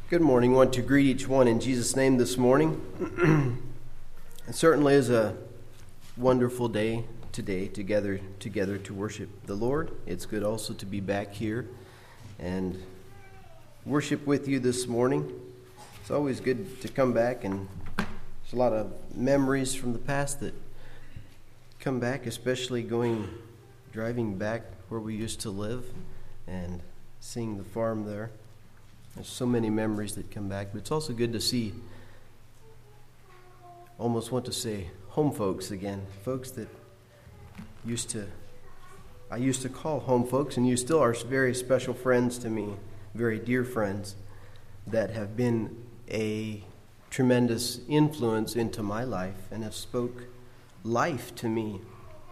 Good morning. I want to greet each one in Jesus' name this morning. It certainly is a wonderful day today together to worship the Lord. It's good also to be back here and worship with you this morning. It's always good to come back, and there's a lot of memories from the past that come back, especially driving back where we used to live and seeing the farm there. There's so many memories that come back, but it's also good to see, almost want to say, home folks again. Folks that I used to call home folks, and you still are very special friends to me, very dear friends that have been a tremendous influence into my life and have spoke life to me.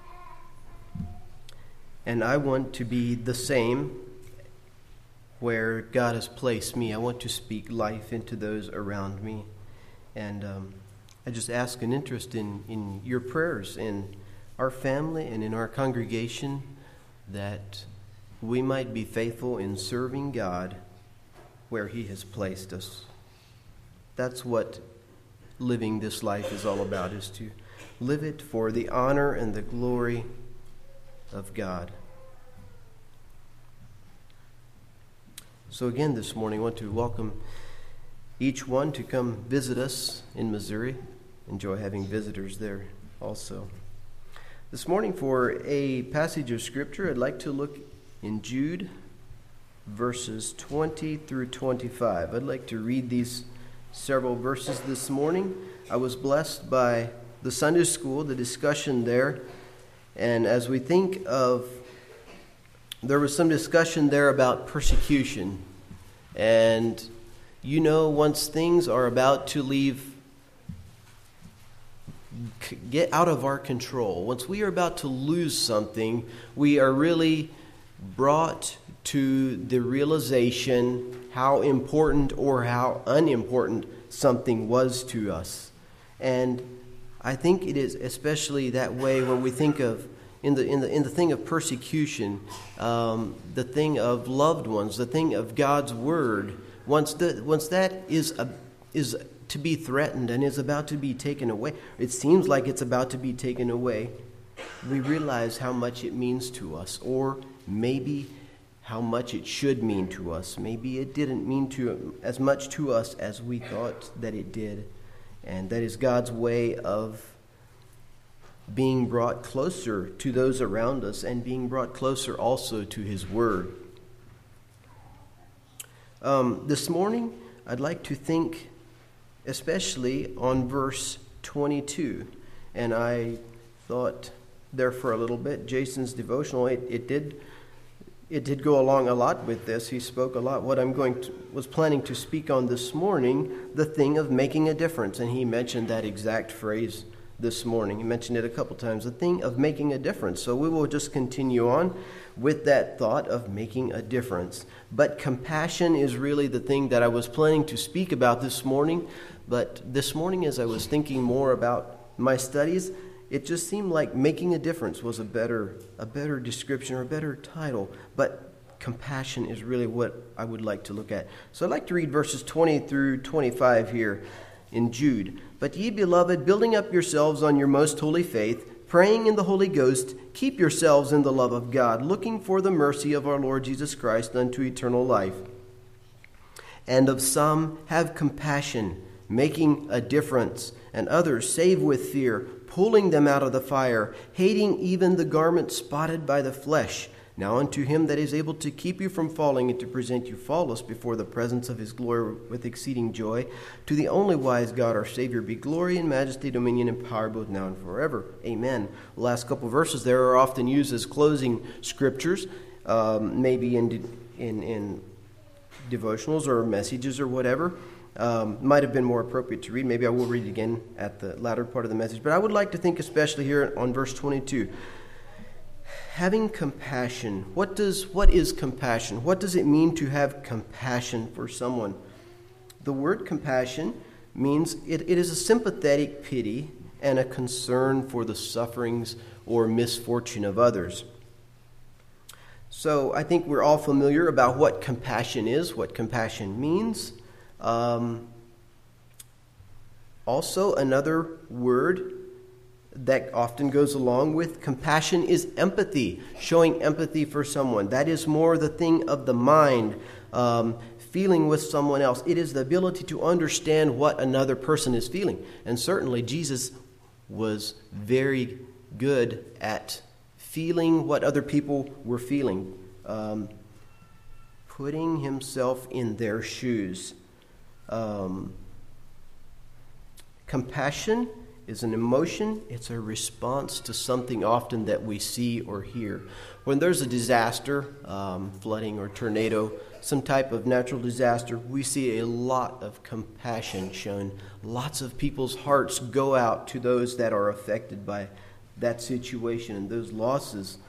And I want to be the same where God has placed me. I want to speak life into those around me. And I just ask an interest in your prayers, in our family and in our congregation, that we might be faithful in serving God where He has placed us. That's what living this life is all about, is to live it for the honor and the glory of God. So again this morning, I want to welcome each one to come visit us in Missouri. Enjoy having visitors there also. This morning, for a passage of Scripture, I'd like to look in Jude, verses 20 through 25. I'd like to read these several verses this morning. I was blessed by the Sunday school, the discussion there, and as we think of, there was some discussion there about persecution. And you know, once things are about to get out of our control, once we are about to lose something, we are really brought to the realization how important or how unimportant something was to us. And I think it is especially that way when we think of in the thing of persecution, the thing of loved ones, the thing of God's word. Once that is to be threatened and is about to be taken away, it seems like it's about to be taken away, we realize how much it means to us, or maybe how much it should mean to us. Maybe it didn't mean as much to us as we thought that it did. And that is God's way of being brought closer to those around us and being brought closer also to His Word. This morning, I'd like to think especially on verse 22. And I thought there for a little bit. Jason's devotional, it did go along a lot with this. He spoke a lot. What was planning to speak on this morning, the thing of making a difference. And he mentioned that exact phrase this morning. He mentioned it a couple times, the thing of making a difference. So we will just continue on with that thought of making a difference. But compassion is really the thing that I was planning to speak about this morning. But this morning, as I was thinking more about my studies, it just seemed like making a difference was a better description or a better title. But compassion is really what I would like to look at. So I'd like to read verses 20 through 25 here in Jude. But ye, beloved, building up yourselves on your most holy faith, praying in the Holy Ghost, keep yourselves in the love of God, looking for the mercy of our Lord Jesus Christ unto eternal life. And of some have compassion, making a difference, and others save with fear, pulling them out of the fire, hating even the garment spotted by the flesh. Now unto Him that is able to keep you from falling and to present you faultless before the presence of His glory with exceeding joy, to the only wise God our Savior be glory and majesty, dominion, and power both now and forever. Amen. The last couple of verses there are often used as closing scriptures, maybe in devotionals or messages or whatever. Might have been more appropriate to read. Maybe I will read it again at the latter part of the message. But I would like to think especially here on verse 22. Having compassion. What is compassion? What does it mean to have compassion for someone? The word compassion means it is a sympathetic pity and a concern for the sufferings or misfortune of others. So I think we're all familiar about what compassion is, what compassion means. Also, another word that often goes along with compassion is empathy, showing empathy for someone. That is more the thing of the mind, feeling with someone else. It is the ability to understand what another person is feeling. And certainly Jesus was very good at feeling what other people were feeling, putting himself in their shoes. Compassion is an emotion. It's a response to something often that we see or hear. When there's a disaster, flooding or tornado, some type of natural disaster, we see a lot of compassion shown. Lots of people's hearts go out to those that are affected by that situation and those losses.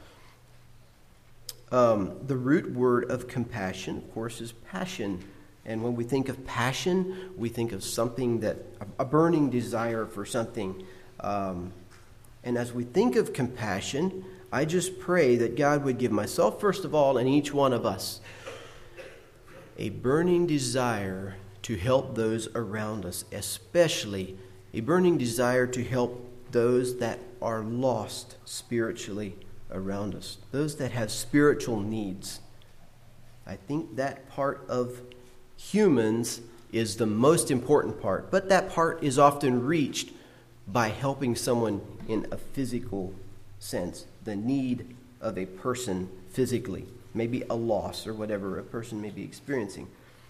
The root word of compassion, of course, is passion. And when we think of passion, we think of something that, a burning desire for something. And as we think of compassion, I just pray that God would give myself, first of all, and each one of us, a burning desire to help those around us, especially a burning desire to help those that are lost spiritually around us, those that have spiritual needs. I think that part of humans is the most important part, but that part is often reached by helping someone in a physical sense, the need of a person physically, maybe a loss or whatever a person may be experiencing.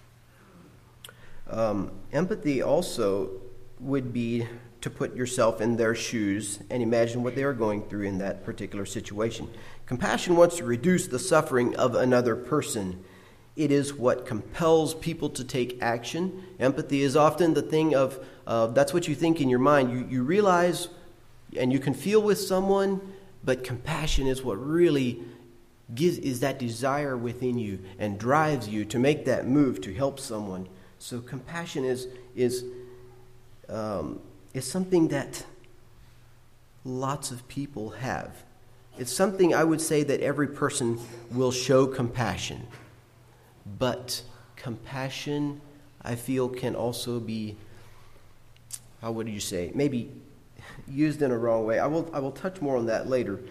Empathy also would be to put yourself in their shoes and imagine what they are going through in that particular situation. Compassion wants to reduce the suffering of another person. It is what compels people to take action. Empathy is often the thing of, that's what you think in your mind. You realize and you can feel with someone, but compassion is what really is that desire within you and drives you to make that move to help someone. So compassion is something that lots of people have. It's something I would say that every person will show compassion. But compassion, I feel, can also be, how would you say, maybe used in a wrong way. I will touch more on that later.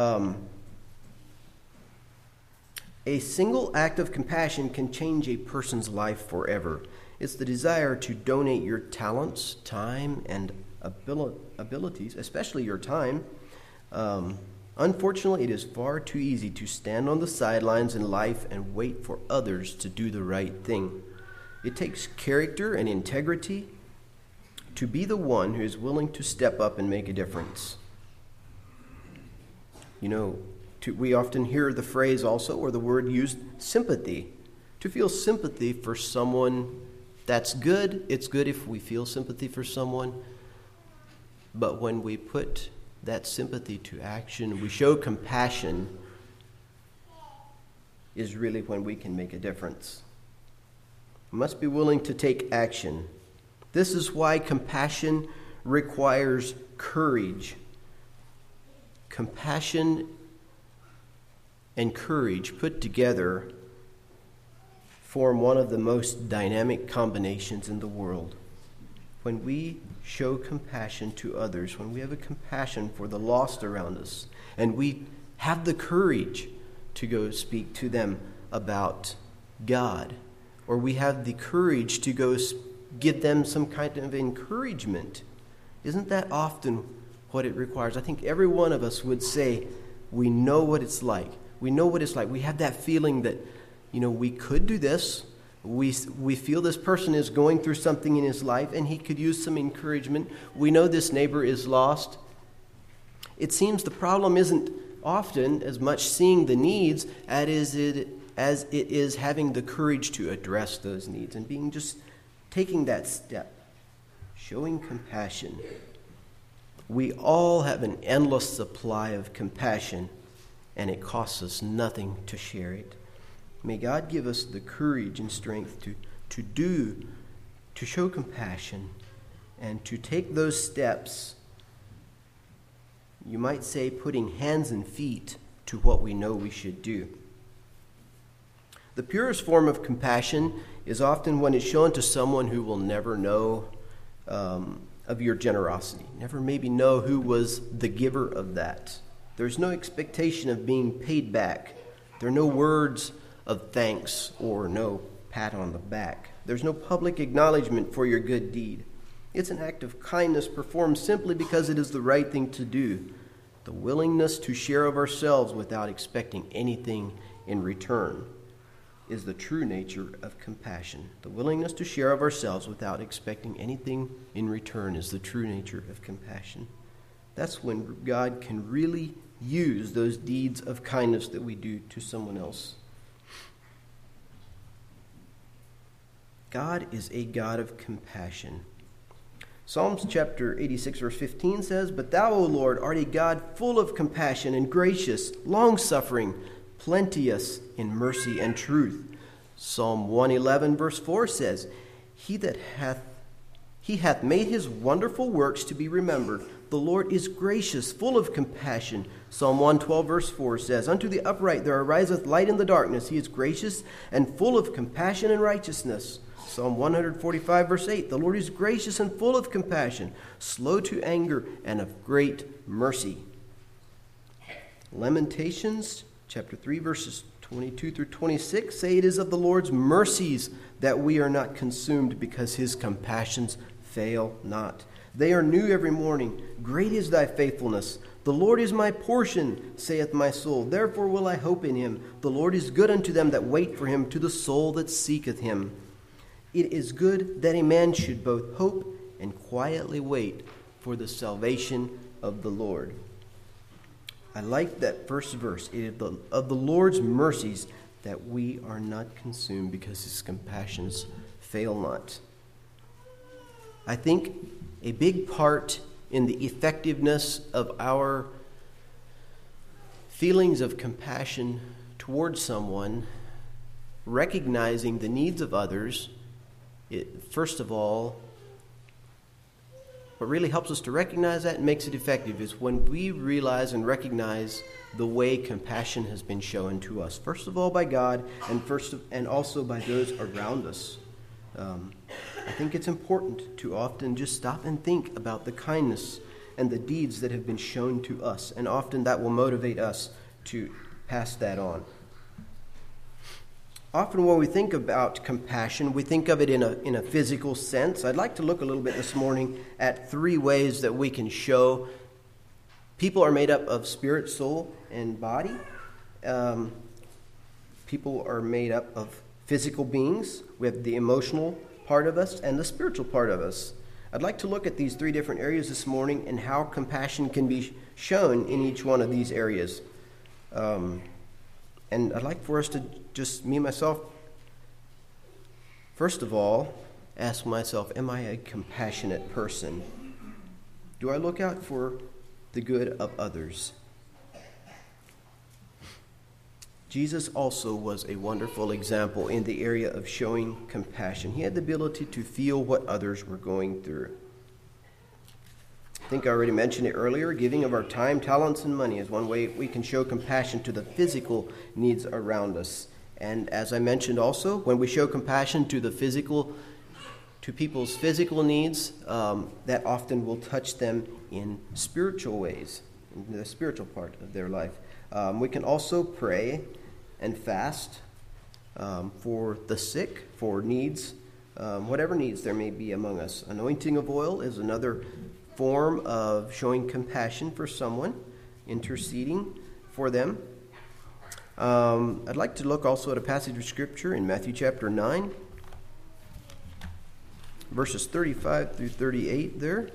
A single act of compassion can change a person's life forever. It's the desire to donate your talents, time, and abilities, especially your time. Unfortunately, it is far too easy to stand on the sidelines in life and wait for others to do the right thing. It takes character and integrity to be the one who is willing to step up and make a difference. We often hear the phrase also, or the word used, sympathy. To feel sympathy for someone, that's good. It's good if we feel sympathy for someone. But when we put that sympathy to action, we show compassion, is really when we can make a difference. We must be willing to take action. This is why compassion requires courage. Compassion and courage put together form one of the most dynamic combinations in the world. When we show compassion to others, when we have a compassion for the lost around us, and we have the courage to go speak to them about God, or we have the courage to go give them some kind of encouragement, isn't that often what it requires? I think every one of us would say, we know what it's like. We know what it's like. We have that feeling that, we could do this. We feel this person is going through something in his life and he could use some encouragement. We know this neighbor is lost. It seems the problem isn't often as much seeing the needs as it is having the courage to address those needs and taking that step, showing compassion. We all have an endless supply of compassion, and it costs us nothing to share it. May God give us the courage and strength to show compassion and to take those steps, you might say, putting hands and feet to what we know we should do. The purest form of compassion is often when it's shown to someone who will never know of your generosity, never maybe know who was the giver of that. There's no expectation of being paid back. There are no words of thanks or no pat on the back. There's no public acknowledgement for your good deed. It's an act of kindness performed simply because it is the right thing to do. The willingness to share of ourselves without expecting anything in return is the true nature of compassion. The willingness to share of ourselves without expecting anything in return is the true nature of compassion. That's when God can really use those deeds of kindness that we do to someone else. God is a God of compassion. Psalms chapter 86, verse 15 says, "But thou, O Lord, art a God full of compassion and gracious, long-suffering, plenteous in mercy and truth." Psalm 111, verse 4 says, He hath made his wonderful works to be remembered. The Lord is gracious, full of compassion. Psalm 112, verse 4 says, "Unto the upright there ariseth light in the darkness. He is gracious and full of compassion and righteousness." Psalm 145, verse 8, "The Lord is gracious and full of compassion, slow to anger, and of great mercy." Lamentations chapter 3, verses 22 through 26 say, "It is of the Lord's mercies that we are not consumed, because his compassions fail not. They are new every morning. Great is thy faithfulness. The Lord is my portion, saith my soul. Therefore will I hope in him. The Lord is good unto them that wait for him, to the soul that seeketh him. It is good that a man should both hope and quietly wait for the salvation of the Lord." I like that first verse. It is of the Lord's mercies that we are not consumed, because his compassions fail not. I think a big part in the effectiveness of our feelings of compassion towards someone, recognizing the needs of others, first of all, what really helps us to recognize that and makes it effective is when we realize and recognize the way compassion has been shown to us. First of all by God, and also by those around us. I think it's important to often just stop and think about the kindness and the deeds that have been shown to us, and often that will motivate us to pass that on. Often when we think about compassion, we think of it in a physical sense. I'd like to look a little bit this morning at 3 ways that we can show people are made up of spirit, soul, and body. People are made up of physical beings. We have the emotional part of us and the spiritual part of us. I'd like to look at these 3 different areas this morning and how compassion can be shown in each one of these areas. And I'd like for us to just, me, myself, first of all, ask myself, am I a compassionate person? Do I look out for the good of others? Jesus also was a wonderful example in the area of showing compassion. He had the ability to feel what others were going through. I think I already mentioned it earlier. Giving of our time, talents, and money is one way we can show compassion to the physical needs around us. And as I mentioned also, when we show compassion to people's physical needs, that often will touch them in spiritual ways, in the spiritual part of their life. We can also pray and fast for the sick, for needs, whatever needs there may be among us. Anointing of oil is another form of showing compassion for someone, interceding for them. I'd like to look also at a passage of Scripture in Matthew chapter 9, verses 35 through 38 there.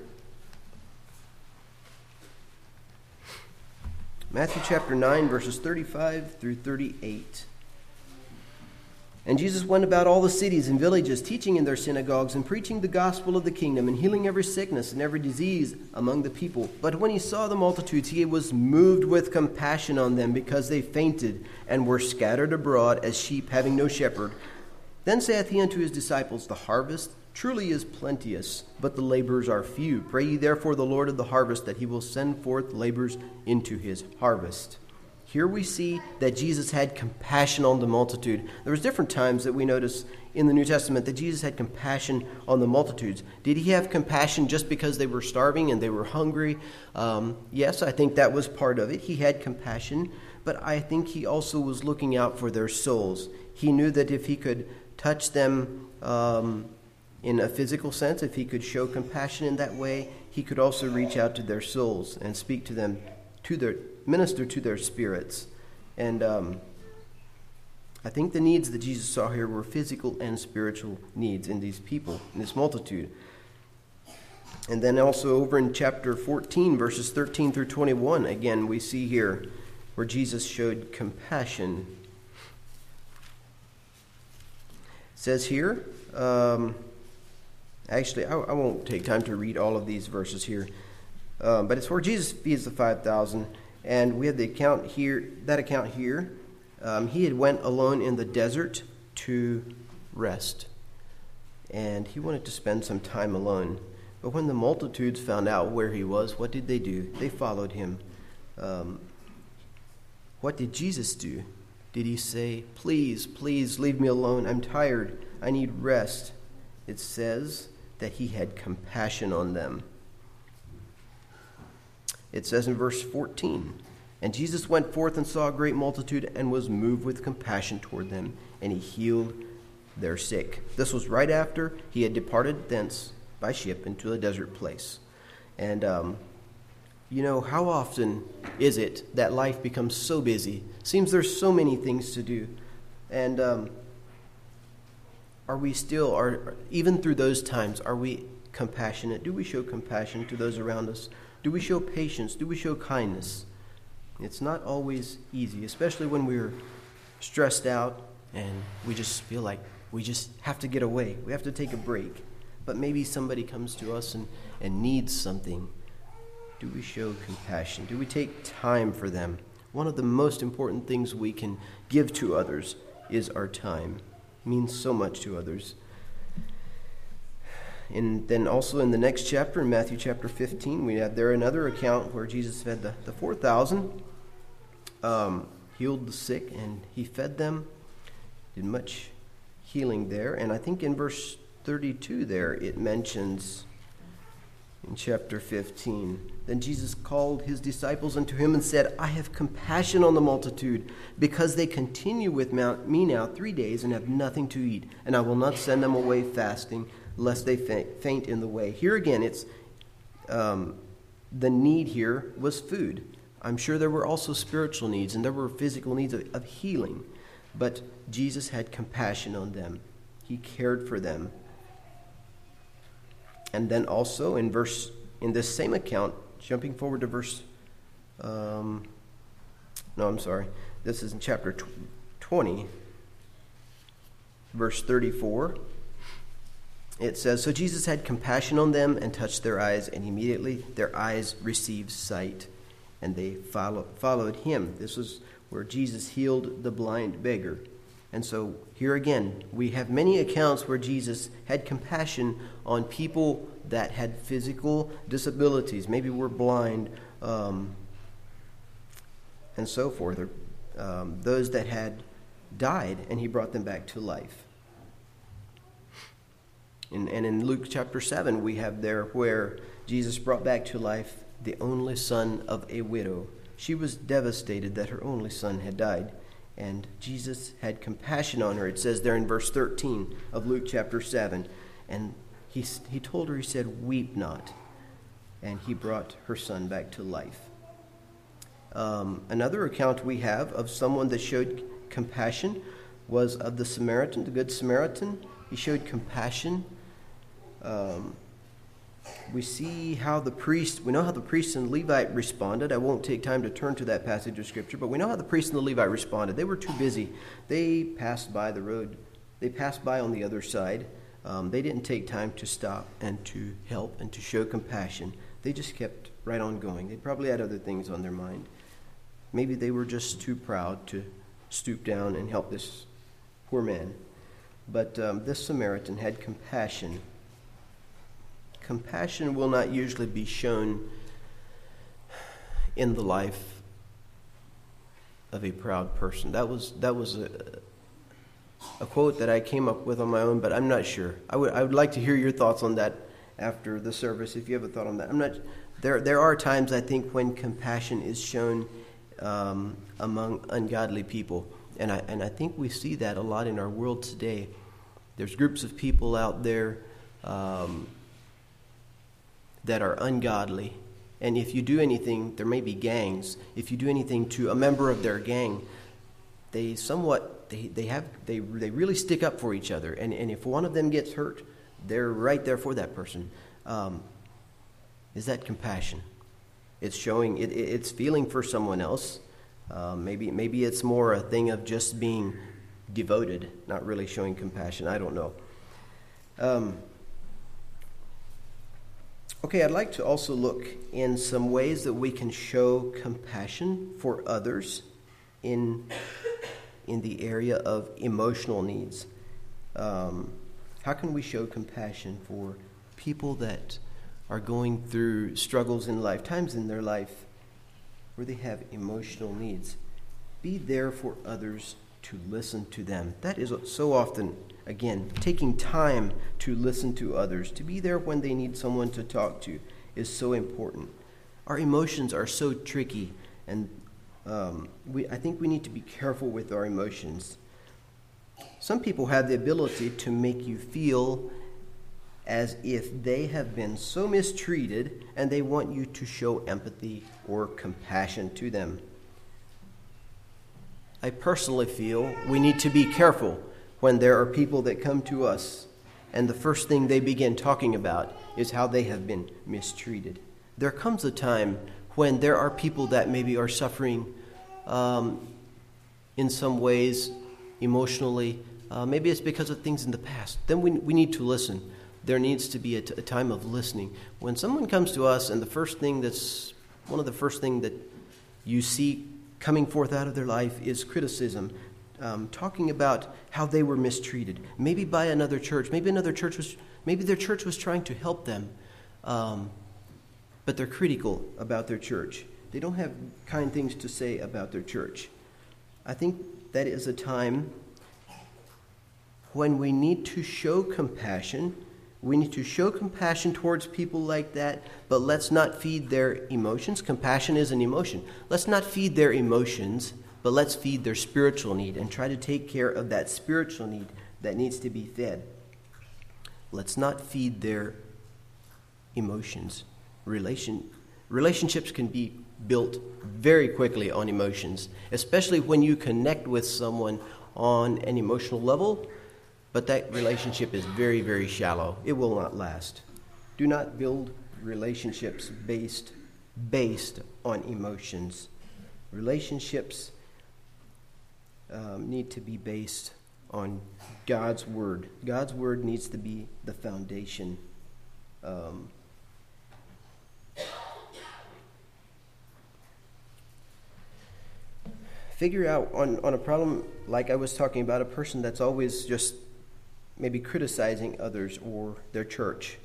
Matthew chapter 9, verses 35 through 38. "And Jesus went about all the cities and villages, teaching in their synagogues and preaching the gospel of the kingdom and healing every sickness and every disease among the people. But when he saw the multitudes, he was moved with compassion on them, because they fainted and were scattered abroad as sheep having no shepherd. Then saith he unto his disciples, The harvest truly is plenteous, but the laborers are few. Pray ye therefore the Lord of the harvest that he will send forth laborers into his harvest." here we see that Jesus had compassion on the multitude. There was different times that we notice in the New Testament that Jesus had compassion on the multitudes. Did he have compassion just because they were starving and they were hungry? Yes, I think that was part of it. He had compassion, but I think he also was looking out for their souls. He knew that if he could touch them in a physical sense, if he could show compassion in that way, he could also reach out to their souls and speak to them, minister to their spirits. And I think the needs that Jesus saw here were physical and spiritual needs in these people, in this multitude. And then also over in chapter 14, verses 13 through 21, again, we see here where Jesus showed compassion. It says here, actually, I won't take time to read all of these verses here, but it's where Jesus feeds the 5,000, and we have the account here. That account here, he had went alone in the desert to rest, and he wanted to spend some time alone. But when the multitudes found out where he was, what did they do? They followed him. What did Jesus do? Did he say, please leave me alone, I'm tired, I need rest? It says that he had compassion on them. It says in verse 14, and Jesus went forth and saw a great multitude and was moved with compassion toward them, and he healed their sick. This was right after he had departed thence by ship into a desert place. And how often is it that life becomes so busy? Seems there's so many things to do. And are we still, even through those times, are we compassionate? Do we show compassion to those around us? Do we show patience? Do we show kindness? It's not always easy, especially when we're stressed out and we just feel like we just have to get away. We have to take a break. But maybe somebody comes to us and needs something. Do we show compassion? Do we take time for them? One of the most important things we can give to others is our time. It means so much to others. And then also in the next chapter, in Matthew chapter 15, we have there another account where Jesus fed the 4,000, healed the sick, and he fed them, did much healing there. And I think in verse 32 there, it mentions in chapter 15, then Jesus called his disciples unto him and said, I have compassion on the multitude, because they continue with me now 3 days and have nothing to eat, and I will not send them away fasting, lest they faint in the way. Here again, it's the need here was food. I'm sure there were also spiritual needs, and there were physical needs of healing, but Jesus had compassion on them. He cared for them. And then also in this same account, jumping forward to this is in chapter 20, verse 34. It says, so Jesus had compassion on them and touched their eyes, and immediately their eyes received sight, and they followed him. This is where Jesus healed the blind beggar. And so here again, we have many accounts where Jesus had compassion on people that had physical disabilities, maybe were blind, and so forth, or those that had died, and he brought them back to life. And in Luke chapter 7, we have there where Jesus brought back to life the only son of a widow. She was devastated that her only son had died, and Jesus had compassion on her. It says there in verse 13 of Luke chapter 7, and he told her, he said, weep not, and he brought her son back to life. Another account we have of someone that showed compassion was of the Samaritan, the Good Samaritan. He showed compassion. We know how the priest and Levite responded. I won't take time to turn to that passage of Scripture, but we know how the priest and the Levite responded. They were too busy. They passed by the road. They passed by on the other side. They didn't take time to stop and to help and to show compassion. They just kept right on going. They probably had other things on their mind. Maybe they were just too proud to stoop down and help this poor man. But this Samaritan had compassion. Compassion will not usually be shown in the life of a proud person. That was a quote that I came up with on my own, but I'm not sure. I would like to hear your thoughts on that after the service, if you have a thought on that. I'm not. There are times, I think, when compassion is shown among ungodly people, and I think we see that a lot in our world today. There's groups of people out there that are ungodly, and if you do anything, there may be gangs. If you do anything to a member of their gang, they really stick up for each other, and if one of them gets hurt, they're right there for that person. Is that compassion? It's showing it's feeling for someone else. Maybe it's more a thing of just being devoted, not really showing compassion. I don't know. Okay, I'd like to also look in some ways that we can show compassion for others in the area of emotional needs. How can we show compassion for people that are going through struggles in life, times in their life where they have emotional needs? Be there for others to listen to them. That is so often, again, taking time to listen to others, to be there when they need someone to talk to is so important. Our emotions are so tricky, and I think we need to be careful with our emotions. Some people have the ability to make you feel as if they have been so mistreated, and they want you to show empathy or compassion to them. I personally feel we need to be careful when there are people that come to us, and the first thing they begin talking about is how they have been mistreated. There comes a time when there are people that maybe are suffering in some ways emotionally.Maybe it's because of things in the past. Then we need to listen. There needs to be a time of listening. When someone comes to us, and one of the first things that you see coming forth out of their life is criticism, talking about how they were mistreated, maybe by another church. Maybe their church was trying to help them, but they're critical about their church. They don't have kind things to say about their church. I think that is a time when we need to show compassion. We need to show compassion towards people like that, but let's not feed their emotions. Compassion is an emotion. Let's not feed their emotions, but let's feed their spiritual need and try to take care of that spiritual need that needs to be fed. Let's not feed their emotions. Relationships can be built very quickly on emotions, especially when you connect with someone on an emotional level. But that relationship is very, very shallow. It will not last. Do not build relationships based on emotions. Relationships need to be based on God's Word. God's Word needs to be the foundation. Figure out on a problem like I was talking about, a person that's always just maybe criticizing others or their church.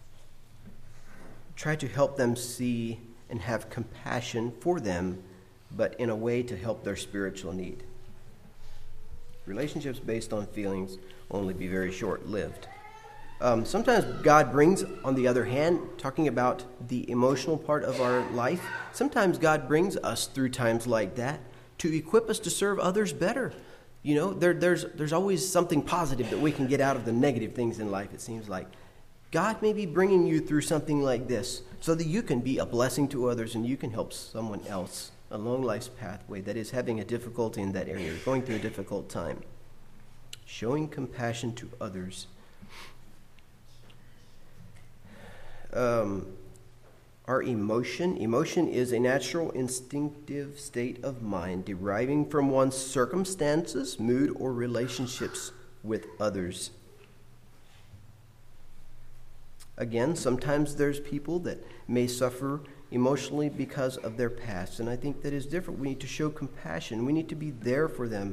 Try to help them see and have compassion for them, but in a way to help their spiritual need. Relationships based on feelings only be very short-lived. Sometimes God brings, on the other hand, talking about the emotional part of our life, sometimes God brings us through times like that to equip us to serve others better. You know, there's always something positive that we can get out of the negative things in life, it seems like. God may be bringing you through something like this so that you can be a blessing to others and you can help someone else along life's pathway that is having a difficulty in that area, going through a difficult time. Showing compassion to others. Our emotion is a natural instinctive state of mind deriving from one's circumstances, mood, or relationships with others. Again, sometimes there's people that may suffer emotionally because of their past, and I think that is different. We need to show compassion. We need to be there for them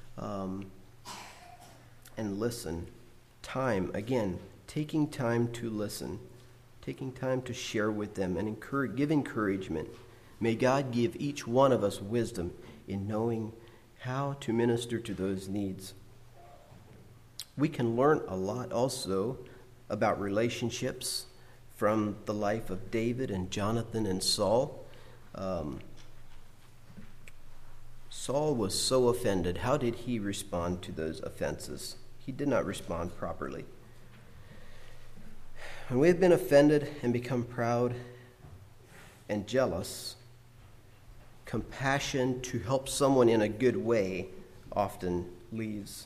and listen. Time, again, taking time to listen. Taking time to share with them and give encouragement. May God give each one of us wisdom in knowing how to minister to those needs. We can learn a lot also about relationships from the life of David and Jonathan and Saul. Saul was so offended. How did he respond to those offenses? He did not respond properly. When we have been offended and become proud and jealous, compassion to help someone in a good way often leaves.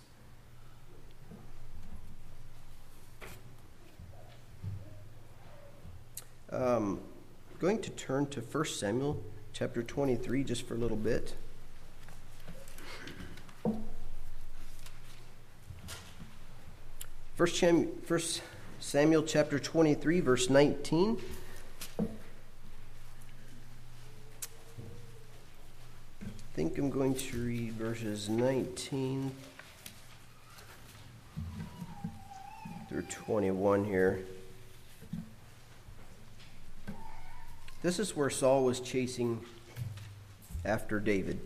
Going to turn to 1 Samuel chapter 23 just for a little bit. 1 Samuel chapter 23, verse 19. I think I'm going to read verses 19 through 21 here. This is where Saul was chasing after David.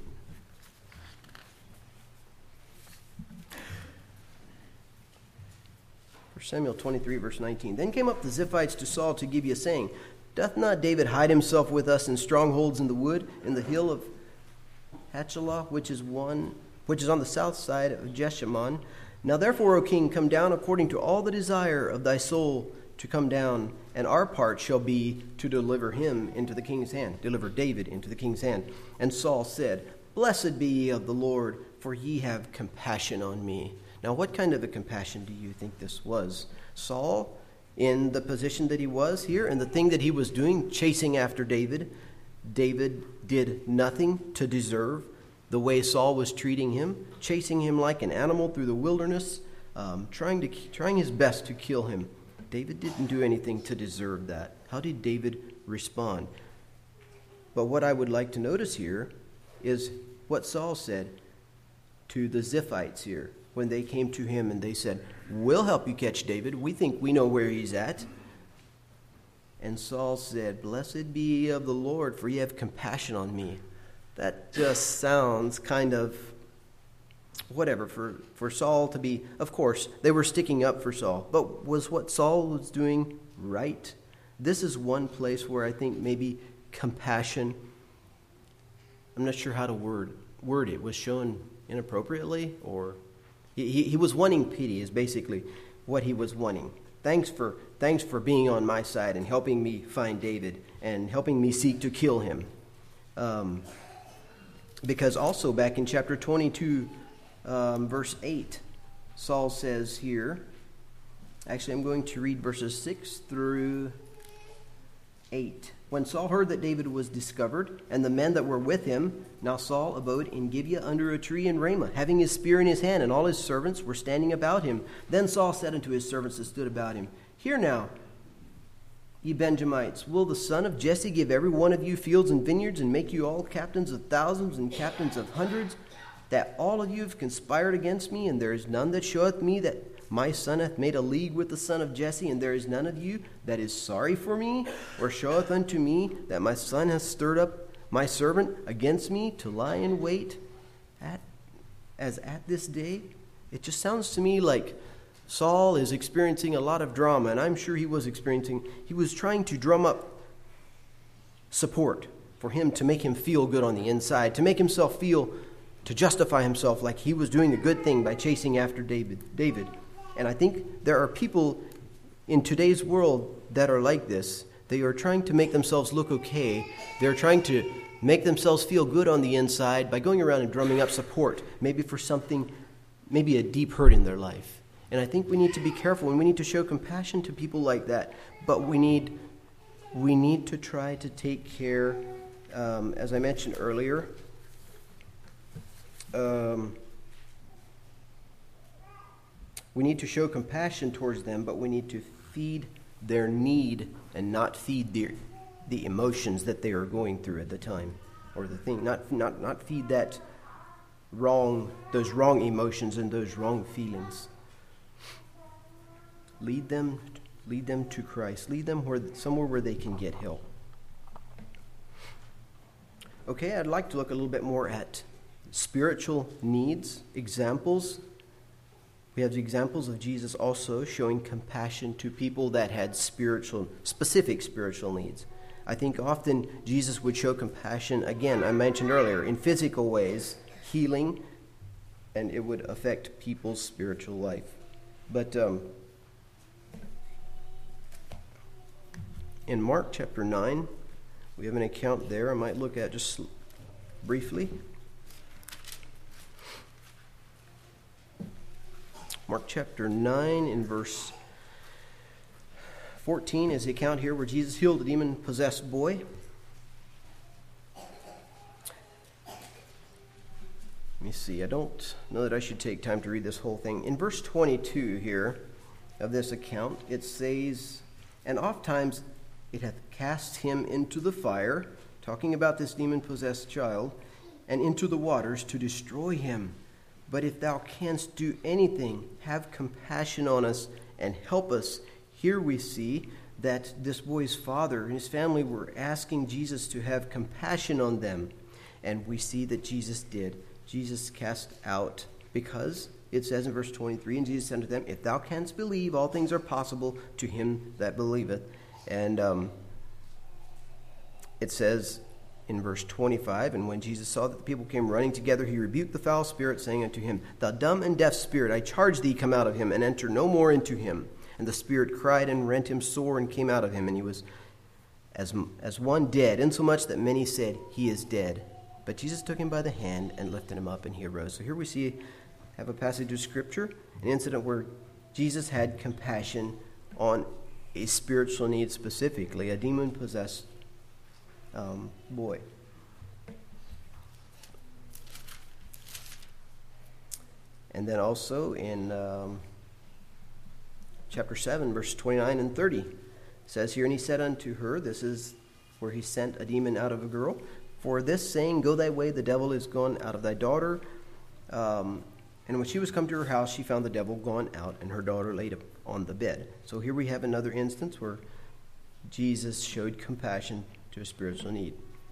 Samuel 23, verse 19. Then came up the Ziphites to Saul to Gibeah, saying, Doth not David hide himself with us in strongholds in the wood, in the hill of Hachilah, which is on the south side of Jeshimon? Now therefore, O king, come down according to all the desire of thy soul to come down, and our part shall be to deliver him into the king's hand, deliver David into the king's hand. And Saul said, Blessed be ye of the Lord, for ye have compassion on me. Now, what kind of a compassion do you think this was? Saul, in the position that he was here, and the thing that he was doing, chasing after David, David did nothing to deserve the way Saul was treating him, chasing him like an animal through the wilderness, trying his best to kill him. David didn't do anything to deserve that. How did David respond? But what I would like to notice here is what Saul said to the Ziphites here. When they came to him and they said, We'll help you catch David. We think we know where he's at. And Saul said, Blessed be ye of the Lord, for ye have compassion on me. That just sounds kind of whatever for Saul to be. Of course, they were sticking up for Saul. But was what Saul was doing right? This is one place where I think maybe compassion, I'm not sure how to word it, was shown inappropriately, or he was wanting pity is basically what he was wanting. Thanks for being on my side and helping me find David and helping me seek to kill him. Because also back in chapter 22, verse 8, Saul says here, actually I'm going to read verses 6 through 8. When Saul heard that David was discovered, and the men that were with him, now Saul abode in Gibeah under a tree in Ramah, having his spear in his hand, and all his servants were standing about him. Then Saul said unto his servants that stood about him, Hear now, ye Benjamites, will the son of Jesse give every one of you fields and vineyards, and make you all captains of thousands and captains of hundreds, that all of you have conspired against me, and there is none that showeth me that my son hath made a league with the son of Jesse, and there is none of you that is sorry for me, or showeth unto me that my son hath stirred up my servant against me to lie in wait as at this day? It just sounds to me like Saul is experiencing a lot of drama, and I'm sure he was trying to drum up support for him to make him feel good on the inside, to make himself feel, to justify himself like he was doing a good thing by chasing after David. And I think there are people in today's world that are like this. They are trying to make themselves look okay. They're trying to make themselves feel good on the inside by going around and drumming up support, maybe for something, maybe a deep hurt in their life. And I think we need to be careful, and we need to show compassion to people like that. But we need to try to take care, as I mentioned earlier, we need to show compassion towards them, but we need to feed their need and not feed the emotions that they are going through at the time, or the thing. Not feed those wrong emotions and those wrong feelings. Lead them to Christ. Lead them somewhere where they can get help. Okay, I'd like to look a little bit more at spiritual needs, examples. We have the examples of Jesus also showing compassion to people that had specific spiritual needs. I think often Jesus would show compassion, again, I mentioned earlier, in physical ways, healing, and it would affect people's spiritual life. But in Mark chapter 9, we have an account there I might look at just briefly. Mark chapter 9 in verse 14 is the account here where Jesus healed a demon-possessed boy. Let me see. I don't know that I should take time to read this whole thing. In verse 22 here of this account, it says, "And oftentimes it hath cast him into the fire," talking about this demon-possessed child, "and into the waters to destroy him. But if thou canst do anything, have compassion on us and help us." Here we see that this boy's father and his family were asking Jesus to have compassion on them. And we see that Jesus did. Jesus cast out, because it says in verse 23, "And Jesus said unto them, If thou canst believe, all things are possible to him that believeth." And it says in verse 25, "And when Jesus saw that the people came running together, he rebuked the foul spirit, saying unto him, Thou dumb and deaf spirit, I charge thee, come out of him, and enter no more into him. And the spirit cried and rent him sore, and came out of him, and he was as one dead, insomuch that many said, He is dead. But Jesus took him by the hand and lifted him up, and he arose." So here we have a passage of Scripture, an incident where Jesus had compassion on a spiritual need, specifically a demon-possessed boy. And then also in chapter 7, verse 29 and 30, it says here, "And he said unto her," this is where he sent a demon out of a girl, "For this saying, Go thy way, the devil is gone out of thy daughter. And when she was come to her house, she found the devil gone out, and her daughter laid on the bed." So here we have another instance where Jesus showed compassion to a spiritual need.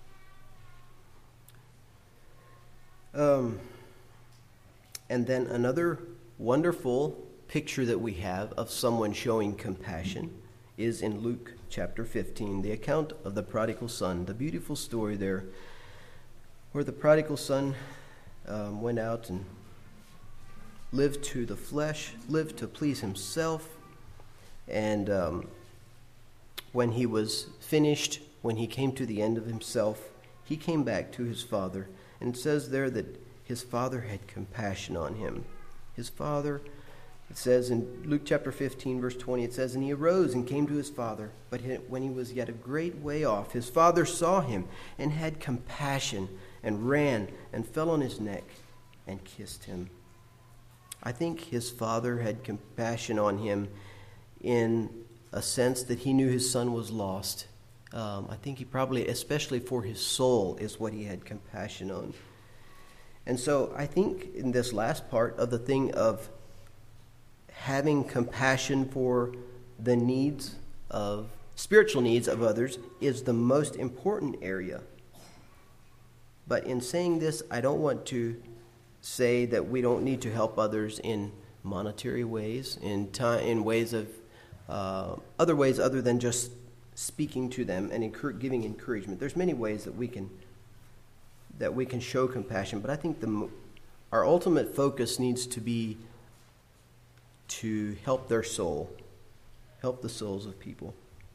And then another wonderful picture that we have of someone showing compassion is in Luke chapter 15, the account of the prodigal son, the beautiful story there where the prodigal son went out and lived to the flesh, lived to please himself, and when he was finished, when he came to the end of himself, he came back to his father. And it says there that his father had compassion on him. His father, it says in Luke chapter 15, verse 20, it says, "And he arose and came to his father. But when he was yet a great way off, his father saw him and had compassion and ran and fell on his neck and kissed him." I think his father had compassion on him in a sense that he knew his son was lost. I think he probably, especially for his soul, is what he had compassion on. And so I think in this last part of the thing of having compassion for the needs of, spiritual needs of others is the most important area. But in saying this, I don't want to say that we don't need to help others in monetary ways, in ways of other ways other than just speaking to them and giving encouragement. There's many ways that we can show compassion, but I think our ultimate focus needs to be to help their soul, help the souls of people.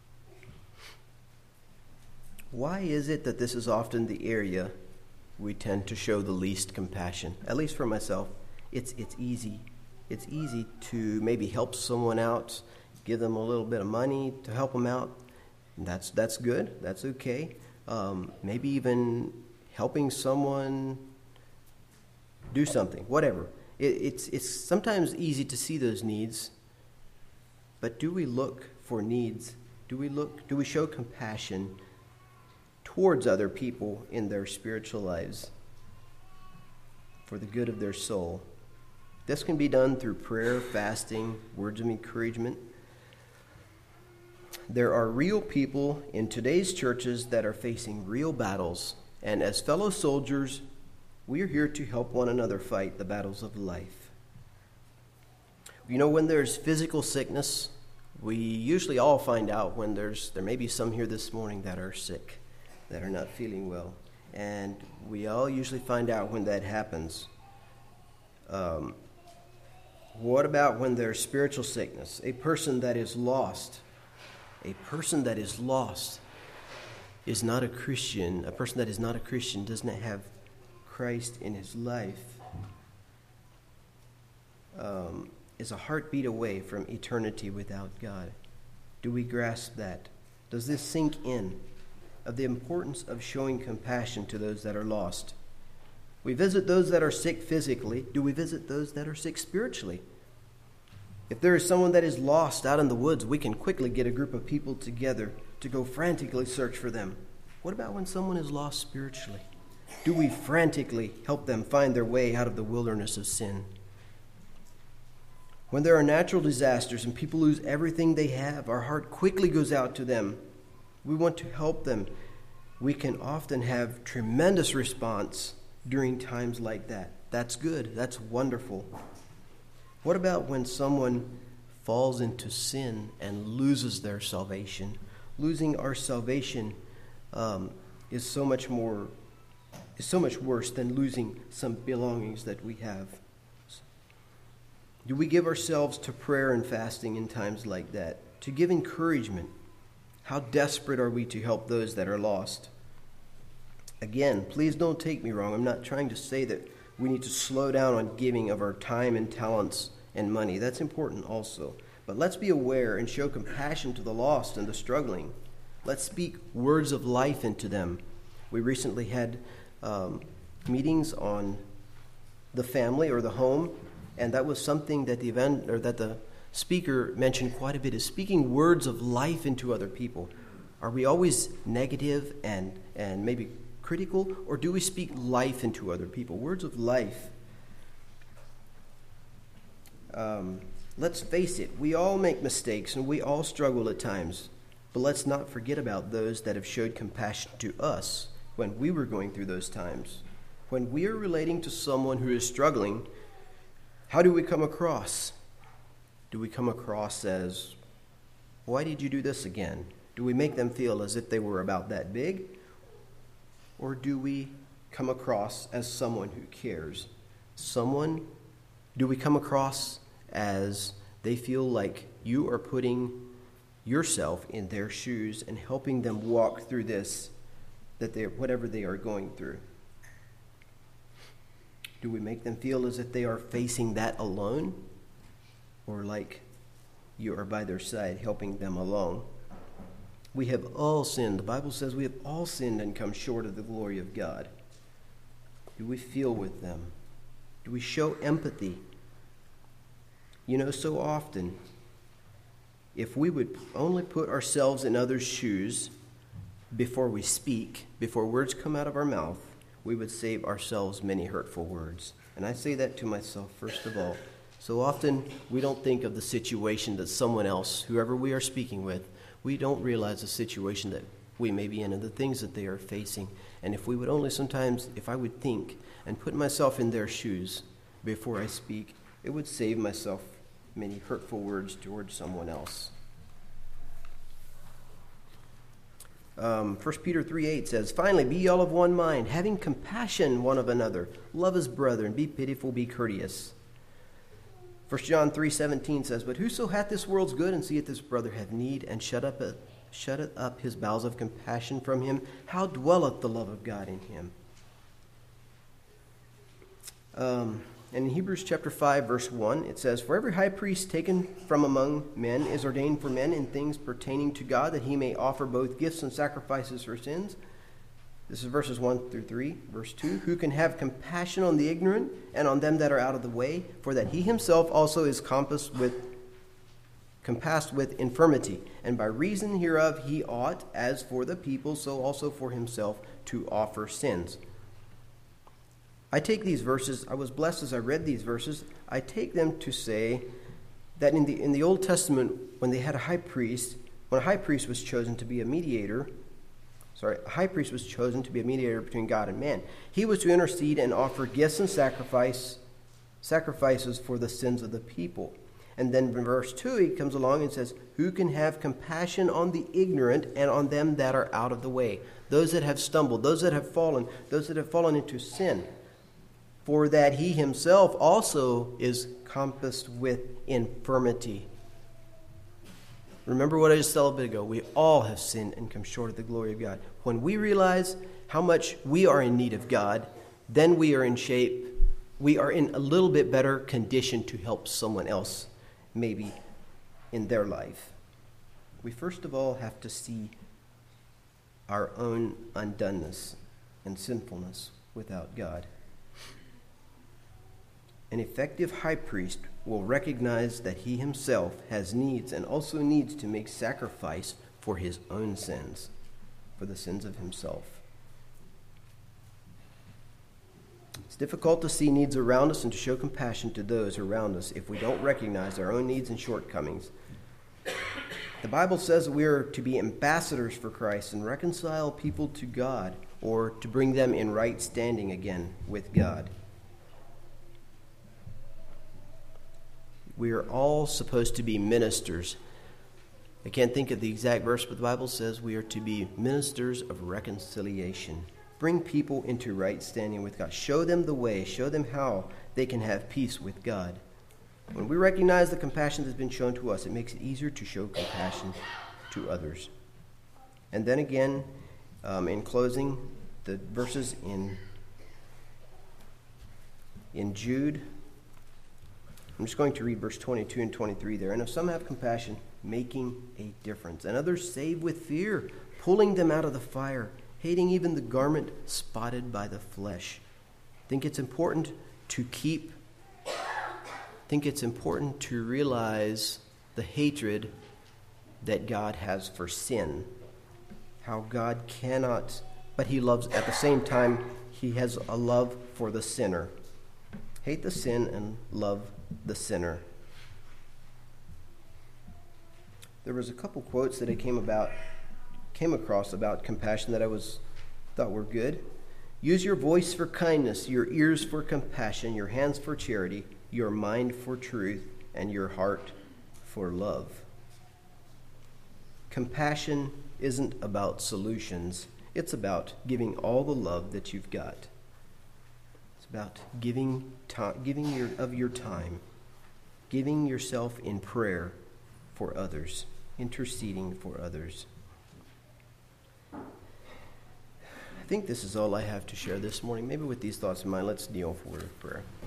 Why is it that this is often the area we tend to show the least compassion? At least for myself, it's easy. It's easy to maybe help someone out, give them a little bit of money to help them out. That's good. That's okay. Maybe even helping someone do something, whatever. It's sometimes easy to see those needs, but do we look for needs? Do we show compassion towards other people in their spiritual lives for the good of their soul? This can be done through prayer, fasting, words of encouragement. There are real people in today's churches that are facing real battles, and as fellow soldiers, We are here to help one another fight the battles of life. You know, when there's physical sickness, we usually all find out when there may be some here this morning that are sick, that are not feeling well. And we all usually find out when that happens. What about when there's spiritual sickness? A person that is lost is not a Christian. A person that is not a Christian does not have Christ in his life. Is a heartbeat away from eternity without God. Do we grasp that? Does this sink in of the importance of showing compassion to those that are lost? We visit those that are sick physically. Do we visit those that are sick spiritually? If there is someone that is lost out in the woods, we can quickly get a group of people together to go frantically search for them. What about when someone is lost spiritually? Do we frantically help them find their way out of the wilderness of sin? When there are natural disasters and people lose everything they have, our heart quickly goes out to them. We want to help them. We can often have tremendous response during times like that. That's good. That's wonderful. What about when someone falls into sin and loses their salvation? Losing our salvation is so much worse than losing some belongings that we have. Do we give ourselves to prayer and fasting in times like that? To give encouragement? How desperate are we to help those that are lost? Again, please don't take me wrong. I'm not trying to say that we need to slow down on giving of our time and talents and money. That's important also. But let's be aware and show compassion to the lost and the struggling. Let's speak words of life into them. We recently had meetings on the family or the home, and that was something that the speaker mentioned quite a bit, is speaking words of life into other people. Are we always negative and maybe critical, or do we speak life into other people? Words of life. Let's face it, we all make mistakes and we all struggle at times. But let's not forget about those that have showed compassion to us when we were going through those times. When we are relating to someone who is struggling, how do we come across? Do we come across as, why did you do this again? Do we make them feel as if they were about that big? Or do we come across as someone who cares? Do we come across as they feel like you are putting yourself in their shoes and helping them walk through this, whatever they are going through? Do we make them feel as if they are facing that alone? Or like you are by their side helping them along? We have all sinned. The Bible says we have all sinned and come short of the glory of God. Do we feel with them? Do we show empathy? You know, so often, if we would only put ourselves in others' shoes before we speak, before words come out of our mouth, we would save ourselves many hurtful words. And I say that to myself, first of all. So often, we don't think of the situation that someone else, whoever we are speaking with, we don't realize the situation that we may be in and the things that they are facing. And if we would only sometimes, if I would think and put myself in their shoes before I speak, it would save myself many hurtful words towards someone else. 1 Peter 3:8 says, "Finally, be all of one mind, having compassion one of another. Love as brethren, be pitiful, be courteous." 1 John 3:17 says, "But whoso hath this world's good, and seeth his brother have need, and shutteth up his bowels of compassion from him, how dwelleth the love of God in him?" And in Hebrews chapter 5, verse 1, it says, "For every high priest taken from among men is ordained for men in things pertaining to God, that he may offer both gifts and sacrifices for sins." This is verses 1 through 3. Verse 2, "Who can have compassion on the ignorant and on them that are out of the way, for that he himself also is compassed with infirmity, and by reason hereof he ought, as for the people, so also for himself, to offer sins." I take these verses, I was blessed as I read these verses, I take them to say that in the Old Testament, when they had a high priest, when a high priest was chosen to be a mediator, A high priest was chosen to be a mediator between God and man. He was to intercede and offer gifts and sacrifices for the sins of the people. And then in verse 2, he comes along and says, who can have compassion on the ignorant and on them that are out of the way, those that have stumbled, those that have fallen into sin, for that he himself also is compassed with infirmity. Remember what I just said a little bit ago. We all have sinned and come short of the glory of God. When we realize how much we are in need of God, then we are in shape. We are in a little bit better condition to help someone else, maybe in their life. We first of all have to see our own undoneness and sinfulness without God. An effective high priest will recognize that he himself has needs and also needs to make sacrifice for his own sins, for the sins of himself. It's difficult to see needs around us and to show compassion to those around us if we don't recognize our own needs and shortcomings. The Bible says that we are to be ambassadors for Christ and reconcile people to God, or to bring them in right standing again with God. We are all supposed to be ministers. I can't think of the exact verse, but the Bible says we are to be ministers of reconciliation. Bring people into right standing with God. Show them the way. Show them how they can have peace with God. When we recognize the compassion that's been shown to us, it makes it easier to show compassion to others. And then again, in closing, the verses in Jude, I'm just going to read verse 22 and 23 there. And if some have compassion, making a difference, and others save with fear, pulling them out of the fire, hating even the garment spotted by the flesh. I think it's important to realize the hatred that God has for sin. How God cannot, but he loves, at the same time, he has a love for the sinner. Hate the sin and love the sinner. There was a couple quotes that I came across about compassion that I thought were good. Use your voice for kindness, your ears for compassion, your hands for charity, your mind for truth, and your heart for love. Compassion isn't about solutions. It's about giving all the love that you've got. It's about giving of your time, giving yourself in prayer for others, interceding for others. I think this is all I have to share this morning. Maybe with these thoughts in mind, let's kneel for a word of prayer.